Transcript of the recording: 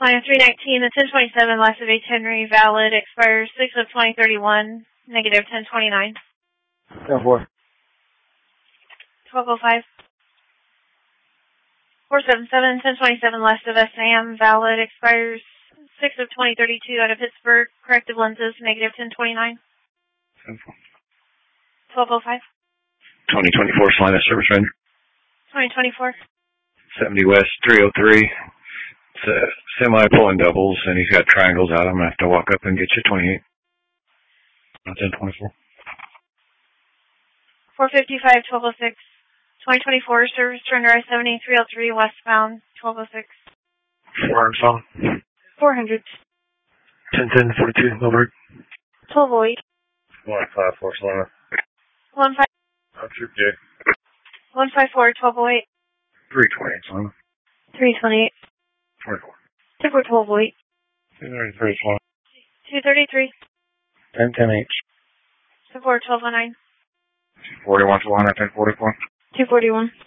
Line 319, the 1027 last of H. Henry, valid, expires 6 of 2031, negative 1029. 10-4. 1205. 477, 1027 last of SAM, valid, expires 6 of 2032 out of Pittsburgh, corrective lenses, negative 1029. 1205. 2024 Salina Service Ranger. 2024. 70 West 303. It's a semi pulling doubles, and he's got triangles out. I'm going to have to walk up and get you 28. Not 1024. 455, 1206. 2024 service surrender I-70, 303 westbound, 1206. 400 solid. 400. 10-10, 42, over. 1208. 154 Salina. 15. That's your gig. 154, 1208. 328 Salina. 328. 24. 24, 1208. 233 Salina. 233. 10-10 each. 24, 1209. 41 Salina, 1044. 241.